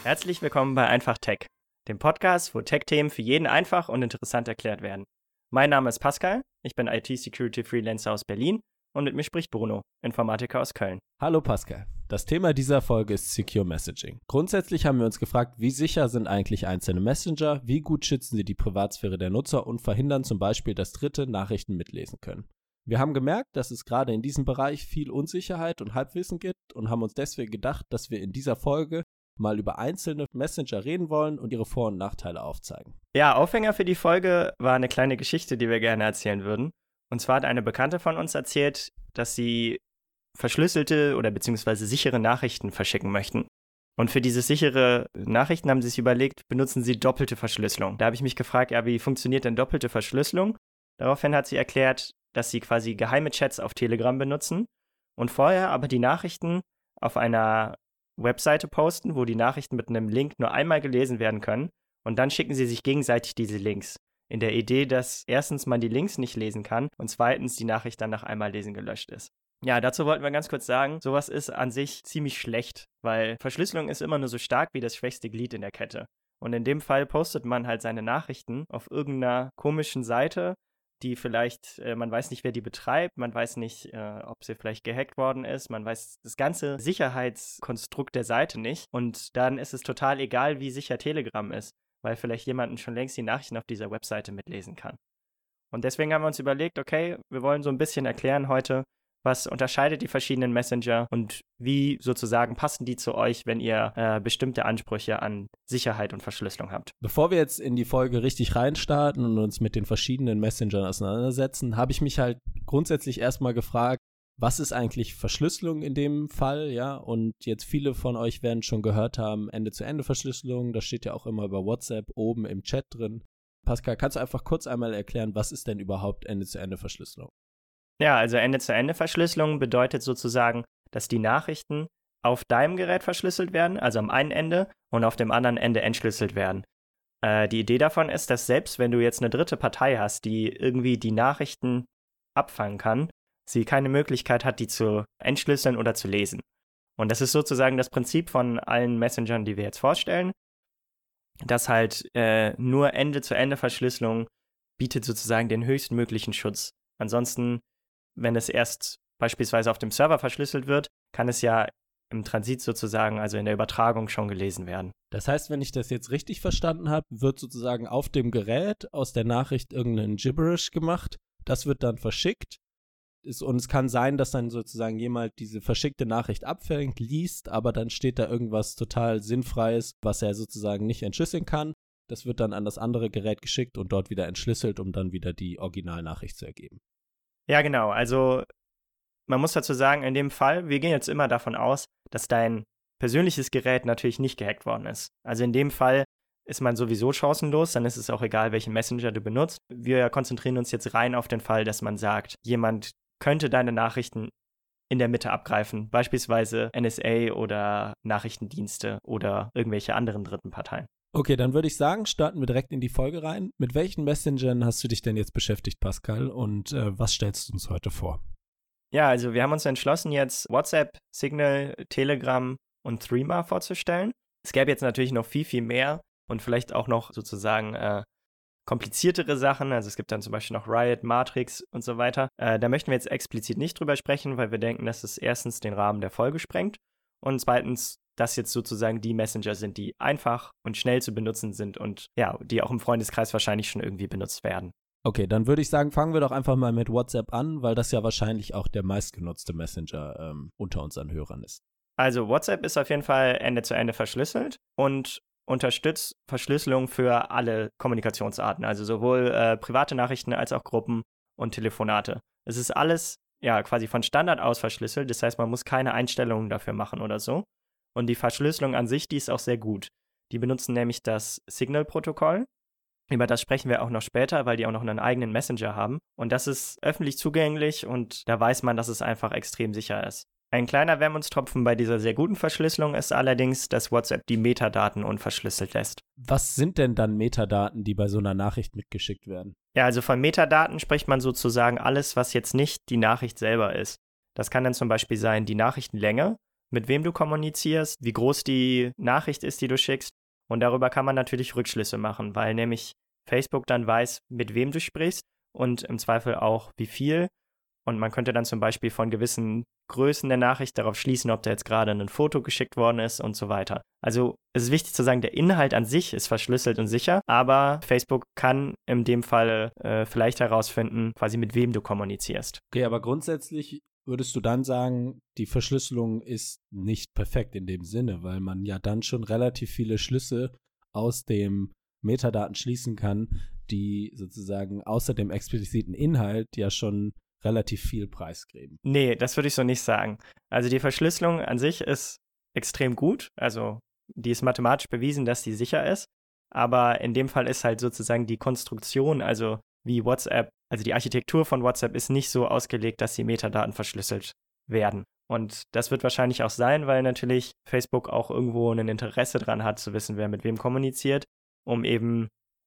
Herzlich willkommen bei Einfach Tech, dem Podcast, wo Tech-Themen für jeden einfach und interessant erklärt werden. Mein Name ist Pascal, ich bin IT-Security-Freelancer aus Berlin und mit mir spricht Bruno, Informatiker aus Köln. Hallo Pascal. Das Thema dieser Folge ist Secure Messaging. Grundsätzlich haben wir uns gefragt, wie sicher sind eigentlich einzelne Messenger, wie gut schützen sie die Privatsphäre der Nutzer und verhindern zum Beispiel, dass Dritte Nachrichten mitlesen können. Wir haben gemerkt, dass es gerade in diesem Bereich viel Unsicherheit und Halbwissen gibt und haben uns deswegen gedacht, dass wir in dieser Folge mal über einzelne Messenger reden wollen und ihre Vor- und Nachteile aufzeigen. Ja, Aufhänger für die Folge war eine kleine Geschichte, die wir gerne erzählen würden. Und zwar hat eine Bekannte von uns erzählt, dass sie verschlüsselte oder beziehungsweise sichere Nachrichten verschicken möchten. Und für diese sichere Nachrichten haben sie sich überlegt, benutzen sie doppelte Verschlüsselung. Da habe ich mich gefragt, ja, wie funktioniert denn doppelte Verschlüsselung? Daraufhin hat sie erklärt, dass sie quasi geheime Chats auf Telegram benutzen und vorher aber die Nachrichten auf einer Webseite posten, wo die Nachrichten mit einem Link nur einmal gelesen werden können und dann schicken sie sich gegenseitig diese Links. In der Idee, dass erstens man die Links nicht lesen kann und zweitens die Nachricht dann nach einmal lesen gelöscht ist. Ja, dazu wollten wir ganz kurz sagen, sowas ist an sich ziemlich schlecht, weil Verschlüsselung ist immer nur so stark wie das schwächste Glied in der Kette. Und in dem Fall postet man halt seine Nachrichten auf irgendeiner komischen Seite, die vielleicht, man weiß nicht, wer die betreibt, man weiß nicht, ob sie vielleicht gehackt worden ist, man weiß das ganze Sicherheitskonstrukt der Seite nicht und dann ist es total egal, wie sicher Telegram ist, weil vielleicht jemand schon längst die Nachrichten auf dieser Webseite mitlesen kann. Und deswegen haben wir uns überlegt, okay, wir wollen so ein bisschen erklären heute, was unterscheidet die verschiedenen Messenger und wie sozusagen passen die zu euch, wenn ihr bestimmte Ansprüche an Sicherheit und Verschlüsselung habt. Bevor wir jetzt in die Folge richtig reinstarten und uns mit den verschiedenen Messengern auseinandersetzen, habe ich mich halt grundsätzlich erstmal gefragt, was ist eigentlich Verschlüsselung in dem Fall, ja? Und jetzt viele von euch werden schon gehört haben, Ende-zu-Ende-Verschlüsselung, das steht ja auch immer über WhatsApp oben im Chat drin. Pascal, kannst du einfach kurz einmal erklären, was ist denn überhaupt Ende-zu-Ende-Verschlüsselung? Ja, also Ende-zu-Ende-Verschlüsselung bedeutet sozusagen, dass die Nachrichten auf deinem Gerät verschlüsselt werden, also am einen Ende, und auf dem anderen Ende entschlüsselt werden. Die Idee davon ist, dass selbst wenn du jetzt eine dritte Partei hast, die irgendwie die Nachrichten abfangen kann, sie keine Möglichkeit hat, die zu entschlüsseln oder zu lesen. Und das ist sozusagen das Prinzip von allen Messengern, die wir jetzt vorstellen, dass halt nur Ende-zu-Ende-Verschlüsselung bietet sozusagen den höchstmöglichen Schutz. Ansonsten, wenn es erst beispielsweise auf dem Server verschlüsselt wird, kann es ja im Transit sozusagen, also in der Übertragung schon gelesen werden. Das heißt, wenn ich das jetzt richtig verstanden habe, wird sozusagen auf dem Gerät aus der Nachricht irgendein Gibberish gemacht, das wird dann verschickt und es kann sein, dass dann sozusagen jemand diese verschickte Nachricht abfängt, liest, aber dann steht da irgendwas total Sinnfreies, was er sozusagen nicht entschlüsseln kann. Das wird dann an das andere Gerät geschickt und dort wieder entschlüsselt, um dann wieder die Originalnachricht zu ergeben. Ja, genau. Also man muss dazu sagen, in dem Fall, wir gehen jetzt immer davon aus, dass dein persönliches Gerät natürlich nicht gehackt worden ist. Also in dem Fall ist man sowieso chancenlos, dann ist es auch egal, welchen Messenger du benutzt. Wir konzentrieren uns jetzt rein auf den Fall, dass man sagt, jemand könnte deine Nachrichten in der Mitte abgreifen, beispielsweise NSA oder Nachrichtendienste oder irgendwelche anderen dritten Parteien. Okay, dann würde ich sagen, starten wir direkt in die Folge rein. Mit welchen Messengern hast du dich denn jetzt beschäftigt, Pascal, und was stellst du uns heute vor? Ja, also wir haben uns entschlossen, jetzt WhatsApp, Signal, Telegram und Threema vorzustellen. Es gäbe jetzt natürlich noch viel, viel mehr und vielleicht auch noch sozusagen kompliziertere Sachen. Also es gibt dann zum Beispiel noch Riot, Matrix und so weiter. Da möchten wir jetzt explizit nicht drüber sprechen, weil wir denken, dass es erstens den Rahmen der Folge sprengt und zweitens, dass jetzt sozusagen die Messenger sind, die einfach und schnell zu benutzen sind und ja, die auch im Freundeskreis wahrscheinlich schon irgendwie benutzt werden. Okay, dann würde ich sagen, fangen wir doch einfach mal mit WhatsApp an, weil das ja wahrscheinlich auch der meistgenutzte Messenger unter unseren Hörern ist. Also WhatsApp ist auf jeden Fall Ende-zu-Ende verschlüsselt und unterstützt Verschlüsselung für alle Kommunikationsarten, also sowohl private Nachrichten als auch Gruppen und Telefonate. Es ist alles ja quasi von Standard aus verschlüsselt, das heißt, man muss keine Einstellungen dafür machen oder so. Und die Verschlüsselung an sich, die ist auch sehr gut. Die benutzen nämlich das Signal-Protokoll. Über das sprechen wir auch noch später, weil die auch noch einen eigenen Messenger haben. Und das ist öffentlich zugänglich und da weiß man, dass es einfach extrem sicher ist. Ein kleiner Wermutstropfen bei dieser sehr guten Verschlüsselung ist allerdings, dass WhatsApp die Metadaten unverschlüsselt lässt. Was sind denn dann Metadaten, die bei so einer Nachricht mitgeschickt werden? Ja, also von Metadaten spricht man sozusagen alles, was jetzt nicht die Nachricht selber ist. Das kann dann zum Beispiel sein die Nachrichtenlänge, mit wem du kommunizierst, wie groß die Nachricht ist, die du schickst. Und darüber kann man natürlich Rückschlüsse machen, weil nämlich Facebook dann weiß, mit wem du sprichst und im Zweifel auch wie viel. Und man könnte dann zum Beispiel von gewissen Größen der Nachricht darauf schließen, ob da jetzt gerade ein Foto geschickt worden ist und so weiter. Also es ist wichtig zu sagen, der Inhalt an sich ist verschlüsselt und sicher, aber Facebook kann in dem Fall vielleicht herausfinden, quasi mit wem du kommunizierst. Okay, aber grundsätzlich würdest du dann sagen, die Verschlüsselung ist nicht perfekt in dem Sinne, weil man ja dann schon relativ viele Schlüsse aus dem Metadaten schließen kann, die sozusagen außer dem expliziten Inhalt ja schon relativ viel preisgeben. Nee, das würde ich so nicht sagen. Also die Verschlüsselung an sich ist extrem gut. Also die ist mathematisch bewiesen, dass die sicher ist. Aber in dem Fall ist halt sozusagen die Konstruktion, also wie WhatsApp, also die Architektur von WhatsApp ist nicht so ausgelegt, dass die Metadaten verschlüsselt werden. Und das wird wahrscheinlich auch sein, weil natürlich Facebook auch irgendwo ein Interesse dran hat, zu wissen, wer mit wem kommuniziert, um eben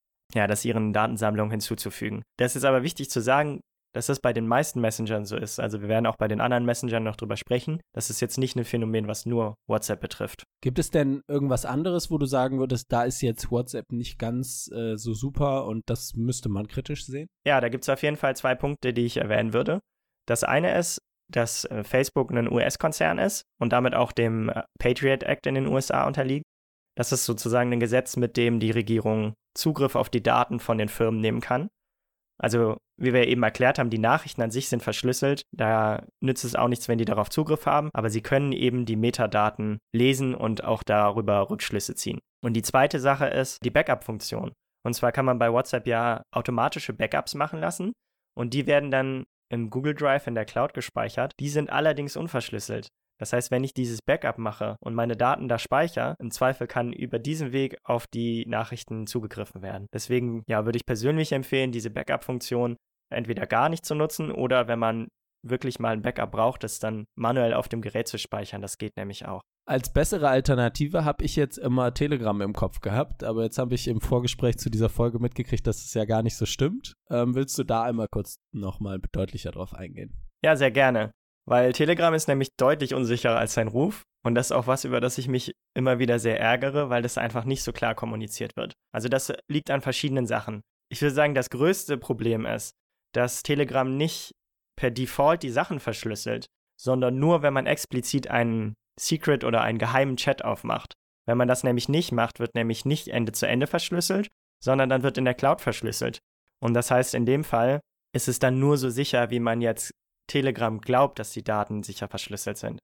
das ihren Datensammlungen hinzuzufügen. Das ist aber wichtig zu sagen, dass das bei den meisten Messengern so ist. Also wir werden auch bei den anderen Messengern noch drüber sprechen. Das ist jetzt nicht ein Phänomen, was nur WhatsApp betrifft. Gibt es denn irgendwas anderes, wo du sagen würdest, da ist jetzt WhatsApp nicht ganz so super und das müsste man kritisch sehen? Ja, da gibt es auf jeden Fall 2 Punkte, die ich erwähnen würde. Das eine ist, dass Facebook ein US-Konzern ist und damit auch dem Patriot Act in den USA unterliegt. Das ist sozusagen ein Gesetz, mit dem die Regierung Zugriff auf die Daten von den Firmen nehmen kann. Also, wie wir eben erklärt haben, die Nachrichten an sich sind verschlüsselt. Da nützt es auch nichts, wenn die darauf Zugriff haben. Aber sie können eben die Metadaten lesen und auch darüber Rückschlüsse ziehen. Und die zweite Sache ist die Backup-Funktion. Und zwar kann man bei WhatsApp ja automatische Backups machen lassen. Und die werden dann im Google Drive in der Cloud gespeichert. Die sind allerdings unverschlüsselt. Das heißt, wenn ich dieses Backup mache und meine Daten da speichere, im Zweifel kann über diesen Weg auf die Nachrichten zugegriffen werden. Deswegen, würde ich persönlich empfehlen, diese Backup-Funktion entweder gar nicht zu nutzen oder wenn man wirklich mal ein Backup braucht, es dann manuell auf dem Gerät zu speichern. Das geht nämlich auch. Als bessere Alternative habe ich jetzt immer Telegram im Kopf gehabt, aber jetzt habe ich im Vorgespräch zu dieser Folge mitgekriegt, dass es ja gar nicht so stimmt. Willst du da einmal kurz nochmal deutlicher drauf eingehen? Ja, sehr gerne. Weil Telegram ist nämlich deutlich unsicherer als sein Ruf. Und das ist auch was, über das ich mich immer wieder sehr ärgere, weil das einfach nicht so klar kommuniziert wird. Also das liegt an verschiedenen Sachen. Ich würde sagen, das größte Problem ist, dass Telegram nicht per Default die Sachen verschlüsselt, sondern nur, wenn man explizit einen Secret oder einen geheimen Chat aufmacht. Wenn man das nämlich nicht macht, wird nämlich nicht Ende zu Ende verschlüsselt, sondern dann wird in der Cloud verschlüsselt. Und das heißt, in dem Fall ist es dann nur so sicher, wie man jetzt Telegram glaubt, dass die Daten sicher verschlüsselt sind.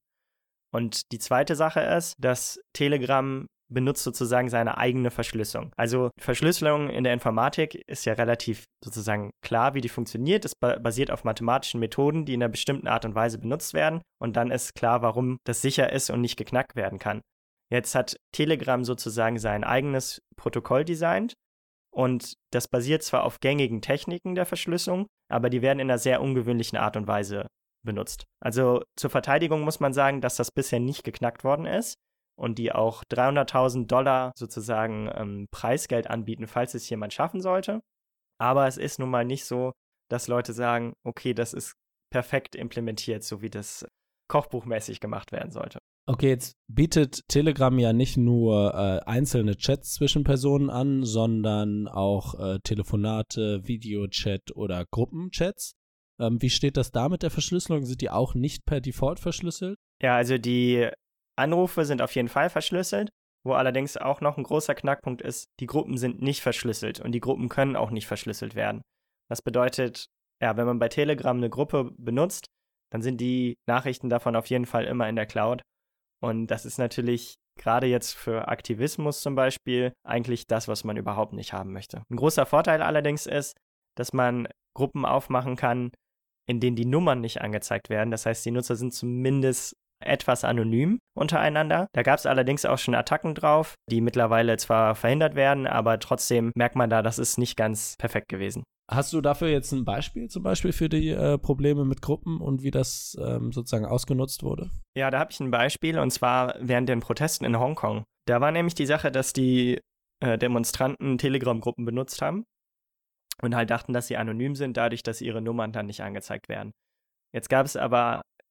Und die zweite Sache ist, dass Telegram benutzt sozusagen seine eigene Verschlüsselung. Also Verschlüsselung in der Informatik ist ja relativ sozusagen klar, wie die funktioniert. Es basiert auf mathematischen Methoden, die in einer bestimmten Art und Weise benutzt werden. Und dann ist klar, warum das sicher ist und nicht geknackt werden kann. Jetzt hat Telegram sozusagen sein eigenes Protokoll designt. Und das basiert zwar auf gängigen Techniken der Verschlüsselung, aber die werden in einer sehr ungewöhnlichen Art und Weise benutzt. Also zur Verteidigung muss man sagen, dass das bisher nicht geknackt worden ist und die auch $300.000 sozusagen Preisgeld anbieten, falls es jemand schaffen sollte. Aber es ist nun mal nicht so, dass Leute sagen, okay, das ist perfekt implementiert, so wie das kochbuchmäßig gemacht werden sollte. Okay, jetzt bietet Telegram ja nicht nur einzelne Chats zwischen Personen an, sondern auch Telefonate, Videochat oder Gruppenchats. Wie steht das da mit der Verschlüsselung? Sind die auch nicht per Default verschlüsselt? Ja, also die Anrufe sind auf jeden Fall verschlüsselt, wo allerdings auch noch ein großer Knackpunkt ist, die Gruppen sind nicht verschlüsselt und die Gruppen können auch nicht verschlüsselt werden. Das bedeutet, wenn man bei Telegram eine Gruppe benutzt, dann sind die Nachrichten davon auf jeden Fall immer in der Cloud. Und das ist natürlich gerade jetzt für Aktivismus zum Beispiel eigentlich das, was man überhaupt nicht haben möchte. Ein großer Vorteil allerdings ist, dass man Gruppen aufmachen kann, in denen die Nummern nicht angezeigt werden. Das heißt, die Nutzer sind zumindest etwas anonym untereinander. Da gab es allerdings auch schon Attacken drauf, die mittlerweile zwar verhindert werden, aber trotzdem merkt man da, das ist nicht ganz perfekt gewesen. Hast du dafür jetzt ein Beispiel zum Beispiel für die Probleme mit Gruppen und wie das sozusagen ausgenutzt wurde? Ja, da habe ich ein Beispiel und zwar während den Protesten in Hongkong. Da war nämlich die Sache, dass die Demonstranten Telegram-Gruppen benutzt haben und halt dachten, dass sie anonym sind, dadurch, dass ihre Nummern dann nicht angezeigt werden. Jetzt gab es aber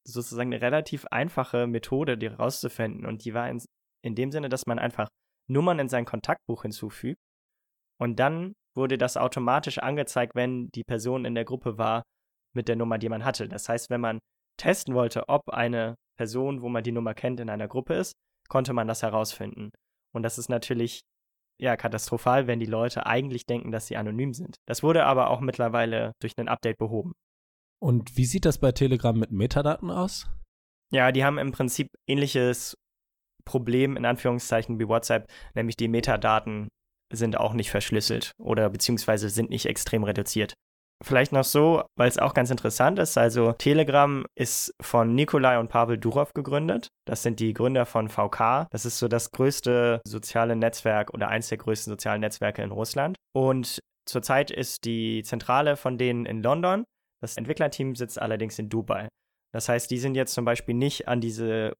sozusagen eine relativ einfache Methode, die rauszufinden. Und die war in dem Sinne, dass man einfach Nummern in sein Kontaktbuch hinzufügt und dann wurde das automatisch angezeigt, wenn die Person in der Gruppe war mit der Nummer, die man hatte. Das heißt, wenn man testen wollte, ob eine Person, wo man die Nummer kennt, in einer Gruppe ist, konnte man das herausfinden. Und das ist natürlich katastrophal, wenn die Leute eigentlich denken, dass sie anonym sind. Das wurde aber auch mittlerweile durch ein Update behoben. Und wie sieht das bei Telegram mit Metadaten aus? Ja, die haben im Prinzip ähnliches Problem in Anführungszeichen wie WhatsApp, nämlich die Metadaten sind auch nicht verschlüsselt oder beziehungsweise sind nicht extrem reduziert. Vielleicht noch so, weil es auch ganz interessant ist, also Telegram ist von Nikolai und Pavel Durov gegründet. Das sind die Gründer von VK. Das ist so das größte soziale Netzwerk oder eins der größten sozialen Netzwerke in Russland. Und zurzeit ist die Zentrale von denen in London. Das Entwicklerteam sitzt allerdings in Dubai. Das heißt, die sind jetzt zum Beispiel nicht an diese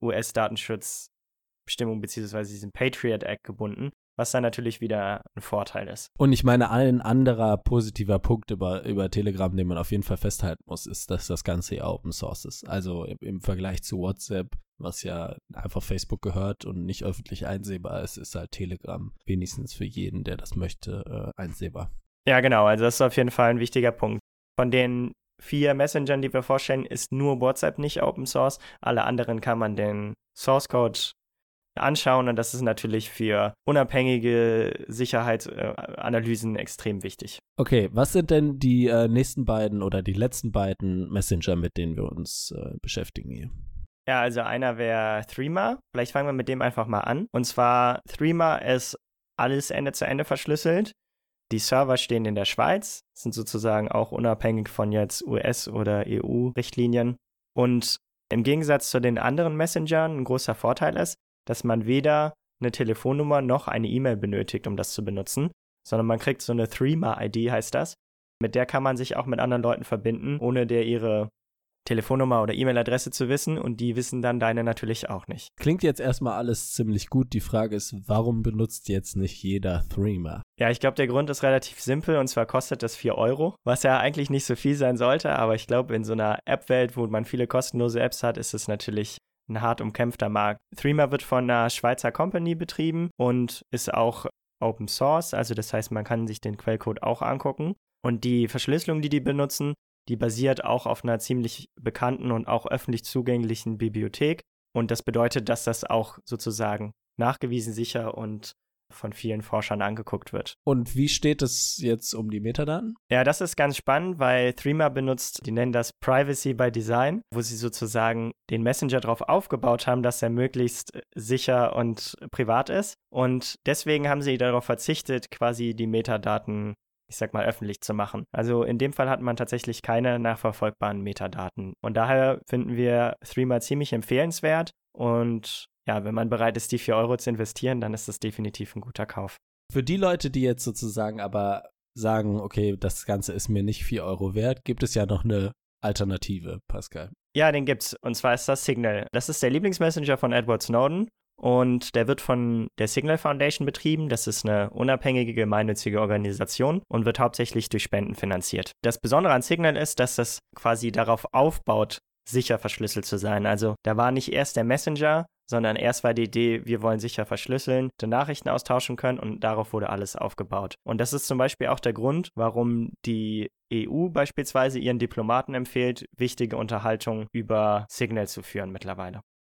US-Datenschutzbestimmung bzw. diesen Patriot Act gebunden, was dann natürlich wieder ein Vorteil ist. Und ich meine, ein anderer positiver Punkt über Telegram, den man auf jeden Fall festhalten muss, ist, dass das Ganze ja Open Source ist. Also im Vergleich zu WhatsApp, was ja einfach Facebook gehört und nicht öffentlich einsehbar ist, ist halt Telegram wenigstens für jeden, der das möchte, einsehbar. Ja, genau. Also das ist auf jeden Fall ein wichtiger Punkt. Von den 4 Messengern, die wir vorstellen, ist nur WhatsApp nicht Open Source. Alle anderen kann man den Source Code anschauen und das ist natürlich für unabhängige Sicherheitsanalysen extrem wichtig. Okay, was sind denn die nächsten beiden oder die letzten beiden Messenger, mit denen wir uns beschäftigen hier? Ja, also einer wäre Threema. Vielleicht fangen wir mit dem einfach mal an. Und zwar, Threema ist alles Ende zu Ende verschlüsselt. Die Server stehen in der Schweiz, sind sozusagen auch unabhängig von jetzt US- oder EU-Richtlinien. Und im Gegensatz zu den anderen Messengern ein großer Vorteil ist, dass man weder eine Telefonnummer noch eine E-Mail benötigt, um das zu benutzen, sondern man kriegt so eine Threema-ID, heißt das. Mit der kann man sich auch mit anderen Leuten verbinden, ohne der ihre Telefonnummer oder E-Mail-Adresse zu wissen und die wissen dann deine natürlich auch nicht. Klingt jetzt erstmal alles ziemlich gut. Die Frage ist, warum benutzt jetzt nicht jeder Threema? Ja, ich glaube, der Grund ist relativ simpel und zwar kostet das 4 €, was ja eigentlich nicht so viel sein sollte, aber ich glaube, in so einer App-Welt, wo man viele kostenlose Apps hat, ist es natürlich ein hart umkämpfter Markt. Threema wird von einer Schweizer Company betrieben und ist auch Open Source, also das heißt, man kann sich den Quellcode auch angucken. Und die Verschlüsselung, die benutzen, die basiert auch auf einer ziemlich bekannten und auch öffentlich zugänglichen Bibliothek. Und das bedeutet, dass das auch sozusagen nachgewiesen sicher und von vielen Forschern angeguckt wird. Und wie steht es jetzt um die Metadaten? Ja, das ist ganz spannend, weil Threema benutzt, die nennen das Privacy by Design, wo sie sozusagen den Messenger darauf aufgebaut haben, dass er möglichst sicher und privat ist. Und deswegen haben sie darauf verzichtet, quasi die Metadaten, ich sag mal, öffentlich zu machen. Also in dem Fall hat man tatsächlich keine nachverfolgbaren Metadaten. Und daher finden wir Threema ziemlich empfehlenswert und ja, wenn man bereit ist, die 4 € zu investieren, dann ist das definitiv ein guter Kauf. Für die Leute, die jetzt sozusagen aber sagen, okay, das Ganze ist mir nicht 4 € wert, gibt es ja noch eine Alternative, Pascal. Ja, den gibt's. Und zwar ist das Signal. Das ist der Lieblingsmessenger von Edward Snowden und der wird von der Signal Foundation betrieben. Das ist eine unabhängige, gemeinnützige Organisation und wird hauptsächlich durch Spenden finanziert. Das Besondere an Signal ist, dass das quasi darauf aufbaut, sicher verschlüsselt zu sein. Also da war nicht erst der Messenger, sondern erst war die Idee, wir wollen sicher verschlüsseln, die Nachrichten austauschen können und darauf wurde alles aufgebaut. Und das ist zum Beispiel auch der Grund, warum die EU beispielsweise ihren Diplomaten empfiehlt, wichtige Unterhaltungen über Signal zu führen mittlerweile.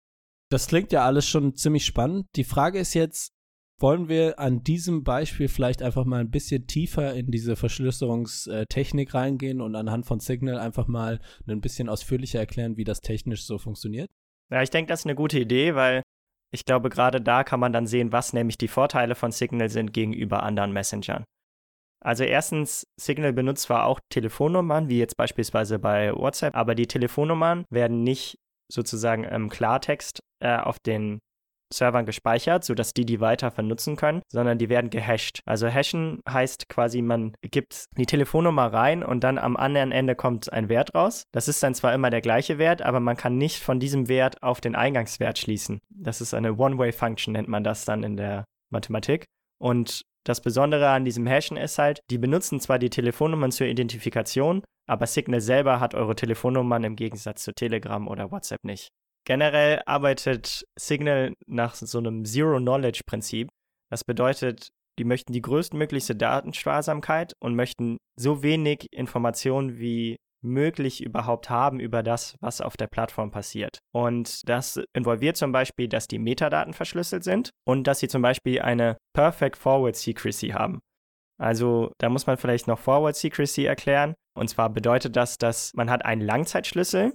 Das klingt ja alles schon ziemlich spannend. Die Frage ist jetzt, wollen wir an diesem Beispiel vielleicht einfach mal ein bisschen tiefer in diese Verschlüsselungstechnik reingehen und anhand von Signal einfach mal ein bisschen ausführlicher erklären, wie das technisch so funktioniert? Ja, ich denke, das ist eine gute Idee, weil ich glaube, gerade da kann man dann sehen, was nämlich die Vorteile von Signal sind gegenüber anderen Messengern. Also erstens, Signal benutzt zwar auch Telefonnummern, wie jetzt beispielsweise bei WhatsApp, aber die Telefonnummern werden nicht sozusagen im Klartext auf den Servern gespeichert, sodass die weiter vernutzen können, sondern die werden gehasht. Also hashen heißt quasi, man gibt die Telefonnummer rein und dann am anderen Ende kommt ein Wert raus. Das ist dann zwar immer der gleiche Wert, aber man kann nicht von diesem Wert auf den Eingangswert schließen. Das ist eine One-Way-Function, nennt man das dann in der Mathematik. Und das Besondere an diesem Hashen ist halt, die benutzen zwar die Telefonnummern zur Identifikation, aber Signal selber hat eure Telefonnummern im Gegensatz zu Telegram oder WhatsApp nicht. Generell arbeitet Signal nach so einem Zero-Knowledge-Prinzip. Das bedeutet, die möchten die größtmögliche Datensparsamkeit und möchten so wenig Informationen wie möglich überhaupt haben über das, was auf der Plattform passiert. Und das involviert zum Beispiel, dass die Metadaten verschlüsselt sind und dass sie zum Beispiel eine Perfect Forward Secrecy haben. Also da muss man vielleicht noch Forward Secrecy erklären. Und zwar bedeutet das, dass man hat einen Langzeitschlüssel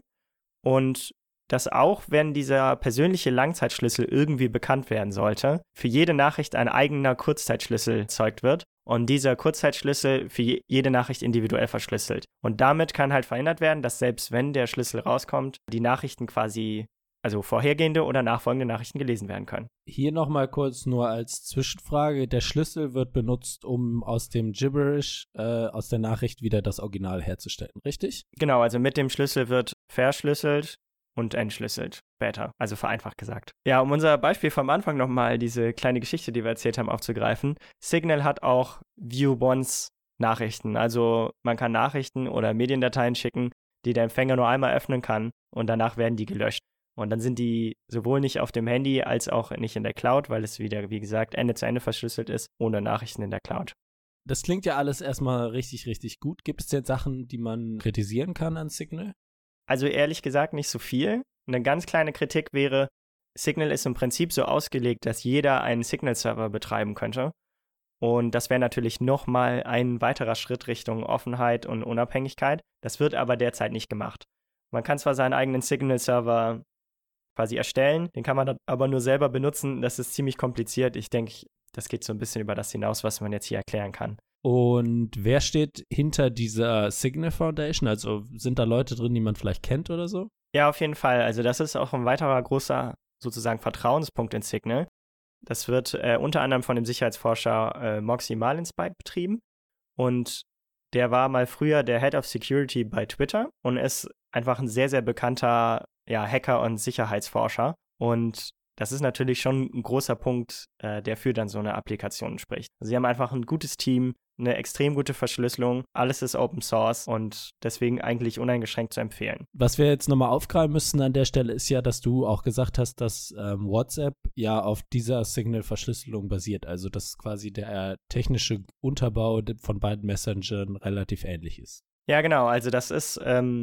und dass auch, wenn dieser persönliche Langzeitschlüssel irgendwie bekannt werden sollte, für jede Nachricht ein eigener Kurzzeitschlüssel erzeugt wird und dieser Kurzzeitschlüssel für jede Nachricht individuell verschlüsselt. Und damit kann halt verhindert werden, dass selbst wenn der Schlüssel rauskommt, die Nachrichten quasi, also vorhergehende oder nachfolgende Nachrichten gelesen werden können. Hier nochmal kurz nur als Zwischenfrage. Der Schlüssel wird benutzt, um aus dem Gibberish, aus der Nachricht wieder das Original herzustellen, richtig? Genau, also mit dem Schlüssel wird verschlüsselt und entschlüsselt später, also vereinfacht gesagt. Ja, um unser Beispiel vom Anfang nochmal, diese kleine Geschichte, die wir erzählt haben, aufzugreifen. Signal hat auch View-Once-Nachrichten, also man kann Nachrichten oder Mediendateien schicken, die der Empfänger nur einmal öffnen kann und danach werden die gelöscht. Und dann sind die sowohl nicht auf dem Handy als auch nicht in der Cloud, weil es wieder, wie gesagt, Ende zu Ende verschlüsselt ist, ohne Nachrichten in der Cloud. Das klingt ja alles erstmal richtig, richtig gut. Gibt es denn Sachen, die man kritisieren kann an Signal? Also ehrlich gesagt nicht so viel. Eine ganz kleine Kritik wäre, Signal ist im Prinzip so ausgelegt, dass jeder einen Signal-Server betreiben könnte. Und das wäre natürlich nochmal ein weiterer Schritt Richtung Offenheit und Unabhängigkeit. Das wird aber derzeit nicht gemacht. Man kann zwar seinen eigenen Signal-Server quasi erstellen, den kann man dann aber nur selber benutzen. Das ist ziemlich kompliziert. Ich denke, das geht so ein bisschen über das hinaus, was man jetzt hier erklären kann. Und wer steht hinter dieser Signal Foundation? Also sind da Leute drin, die man vielleicht kennt oder so? Ja, auf jeden Fall. Also das ist auch ein weiterer großer sozusagen Vertrauenspunkt in Signal. Das wird unter anderem von dem Sicherheitsforscher Moxie Marlinspike betrieben. Und der war mal früher der Head of Security bei Twitter und ist einfach ein sehr, sehr bekannter Hacker und Sicherheitsforscher. Und das ist natürlich schon ein großer Punkt, der für dann so eine Applikation spricht. Also sie haben einfach ein gutes Team, eine extrem gute Verschlüsselung, alles ist Open Source und deswegen eigentlich uneingeschränkt zu empfehlen. Was wir jetzt nochmal aufgreifen müssen an der Stelle ist ja, dass du auch gesagt hast, dass WhatsApp ja auf dieser Signal-Verschlüsselung basiert, also dass quasi der technische Unterbau von beiden Messengern relativ ähnlich ist. Ja, genau, also das ist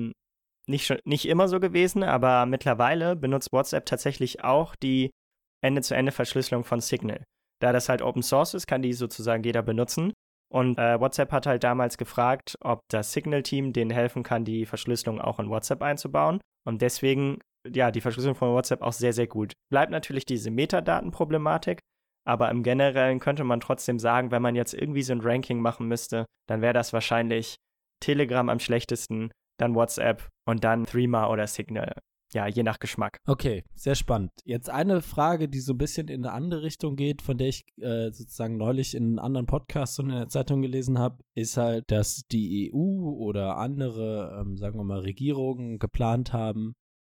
nicht immer so gewesen, aber mittlerweile benutzt WhatsApp tatsächlich auch die Ende-zu-Ende-Verschlüsselung von Signal. Da das halt Open Source ist, kann die sozusagen jeder benutzen. Und WhatsApp hat halt damals gefragt, ob das Signal-Team denen helfen kann, die Verschlüsselung auch in WhatsApp einzubauen. Und deswegen, ja, die Verschlüsselung von WhatsApp auch sehr, sehr gut. Bleibt natürlich diese Metadatenproblematik, aber im Generellen könnte man trotzdem sagen, wenn man jetzt irgendwie so ein Ranking machen müsste, dann wäre das wahrscheinlich Telegram am schlechtesten, dann WhatsApp und dann Threema oder Signal. Ja, je nach Geschmack. Okay, sehr spannend. Jetzt eine Frage, die so ein bisschen in eine andere Richtung geht, von der ich sozusagen neulich in einem anderen Podcast und in der Zeitung gelesen habe, ist halt, dass die EU oder andere, sagen wir mal, Regierungen geplant haben,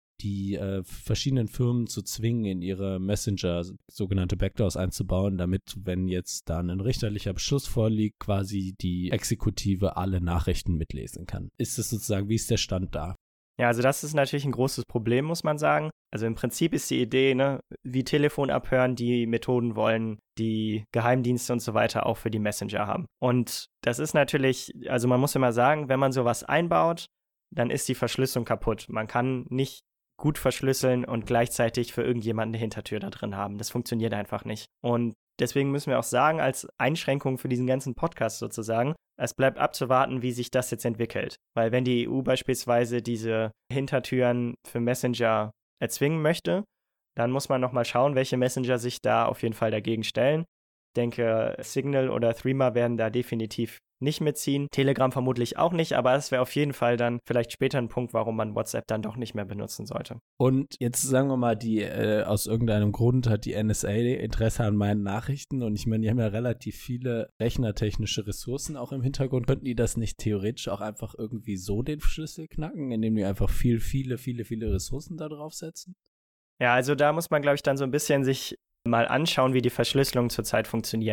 die verschiedenen Firmen zu zwingen, in ihre Messenger sogenannte Backdoors einzubauen, damit, wenn jetzt dann ein richterlicher Beschluss vorliegt, quasi die Exekutive alle Nachrichten mitlesen kann. Ist es sozusagen, wie ist der Stand da? Ja, also das ist natürlich ein großes Problem, muss man sagen. Also im Prinzip ist die Idee, ne, wie Telefon abhören, die Methoden wollen, die Geheimdienste und so weiter auch für die Messenger haben. Und das ist natürlich, also man muss immer sagen, wenn man sowas einbaut, dann ist die Verschlüsselung kaputt. Man kann nicht gut verschlüsseln und gleichzeitig für irgendjemanden eine Hintertür da drin haben. Das funktioniert einfach nicht. Und deswegen müssen wir auch sagen, als Einschränkung für diesen ganzen Podcast sozusagen, es bleibt abzuwarten, wie sich das jetzt entwickelt. Weil wenn die EU beispielsweise diese Hintertüren für Messenger erzwingen möchte, dann muss man nochmal schauen, welche Messenger sich da auf jeden Fall dagegen stellen. Ich denke, Signal oder Threema werden da definitiv nicht mitziehen. Telegram vermutlich auch nicht, aber es wäre auf jeden Fall dann vielleicht später ein Punkt, warum man WhatsApp dann doch nicht mehr benutzen sollte. Und jetzt sagen wir mal, aus irgendeinem Grund hat die NSA Interesse an meinen Nachrichten und ich meine, die haben ja relativ viele rechnertechnische Ressourcen auch im Hintergrund. Könnten die das nicht theoretisch auch einfach irgendwie so den Schlüssel knacken, indem die einfach viele Ressourcen da draufsetzen? Ja, also da muss man, glaube ich, dann so ein bisschen sich mal anschauen, wie die Verschlüsselung zurzeit funktioniert.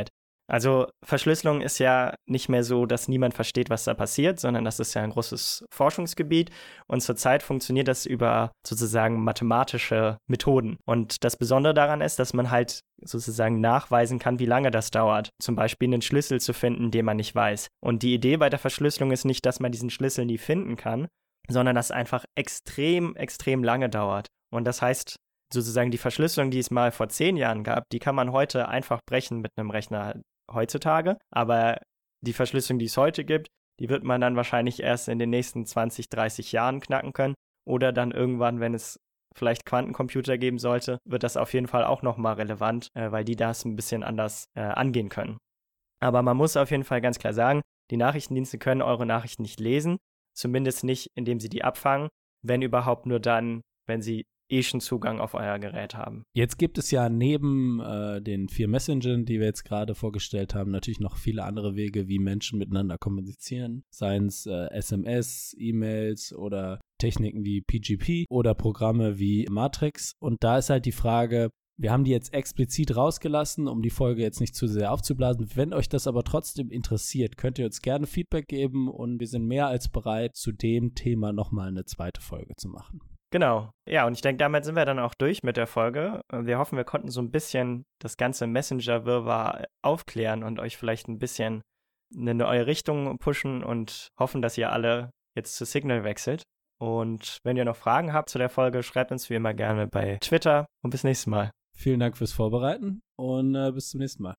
Also Verschlüsselung ist ja nicht mehr so, dass niemand versteht, was da passiert, sondern das ist ja ein großes Forschungsgebiet und zurzeit funktioniert das über sozusagen mathematische Methoden. Und das Besondere daran ist, dass man halt sozusagen nachweisen kann, wie lange das dauert. Zum Beispiel einen Schlüssel zu finden, den man nicht weiß. Und die Idee bei der Verschlüsselung ist nicht, dass man diesen Schlüssel nie finden kann, sondern dass es einfach extrem, extrem lange dauert. Und das heißt, sozusagen die Verschlüsselung, die es mal vor 10 Jahren gab, die kann man heute einfach brechen mit einem Rechner heutzutage. Aber die Verschlüsselung, die es heute gibt, die wird man dann wahrscheinlich erst in den nächsten 20, 30 Jahren knacken können. Oder dann irgendwann, wenn es vielleicht Quantencomputer geben sollte, wird das auf jeden Fall auch nochmal relevant, weil die das ein bisschen anders angehen können. Aber man muss auf jeden Fall ganz klar sagen, die Nachrichtendienste können eure Nachrichten nicht lesen, zumindest nicht, indem sie die abfangen, wenn überhaupt nur dann, wenn sie schon Zugang auf euer Gerät haben. Jetzt gibt es ja neben den 4 Messengern, die wir jetzt gerade vorgestellt haben, natürlich noch viele andere Wege, wie Menschen miteinander kommunizieren. Seien es SMS, E-Mails oder Techniken wie PGP oder Programme wie Matrix. Und da ist halt die Frage, wir haben die jetzt explizit rausgelassen, um die Folge jetzt nicht zu sehr aufzublasen. Wenn euch das aber trotzdem interessiert, könnt ihr uns gerne Feedback geben und wir sind mehr als bereit, zu dem Thema nochmal eine zweite Folge zu machen. Genau. Ja, und ich denke, damit sind wir dann auch durch mit der Folge. Wir hoffen, wir konnten so ein bisschen das ganze Messenger-Wirrwarr aufklären und euch vielleicht ein bisschen in eine neue Richtung pushen und hoffen, dass ihr alle jetzt zu Signal wechselt. Und wenn ihr noch Fragen habt zu der Folge, schreibt uns wie immer gerne bei Twitter und bis nächstes Mal. Vielen Dank fürs Vorbereiten und bis zum nächsten Mal.